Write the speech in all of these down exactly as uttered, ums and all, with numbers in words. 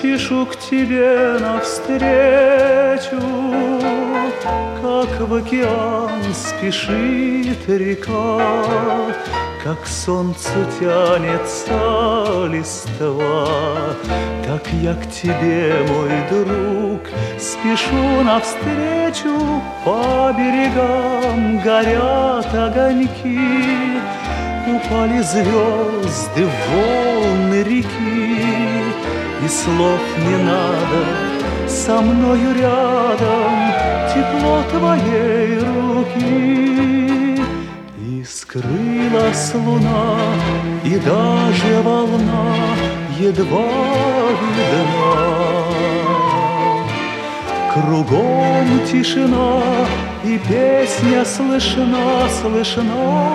Спешу к тебе навстречу, как в океан спешит река, как к солнцу тянется листва, так я к тебе, мой друг, спешу навстречу. По берегам горят огоньки, упали звезды в волны реки, и слов не надо, со мною рядом тепло твоей руки. И скрылась луна, и даже волна едва видна. Кругом тишина, и песня слышна, слышна.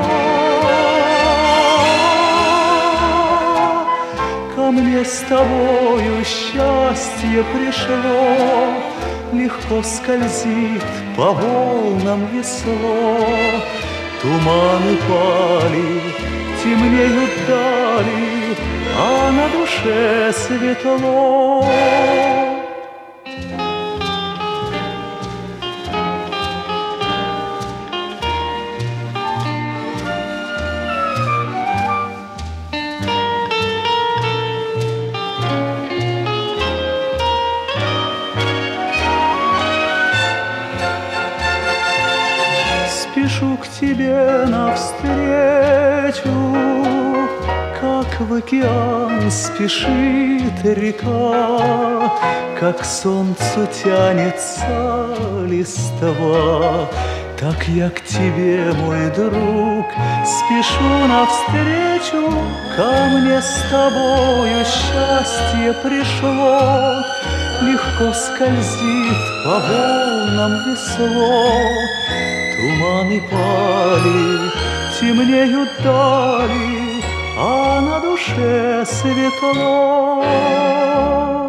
Ко мне с тобою счастье пришло, легко скользит по волнам весло. Туманы пали, темнеют дали, а на душе светло. Спешу к тебе навстречу, как в океан спешит река, как к солнцу тянется листва, так я к тебе, мой друг, спешу навстречу. Ко мне с тобою счастье пришло, легко скользит по волнам весло. Туманы пали, темнеют дали, а на душе светло.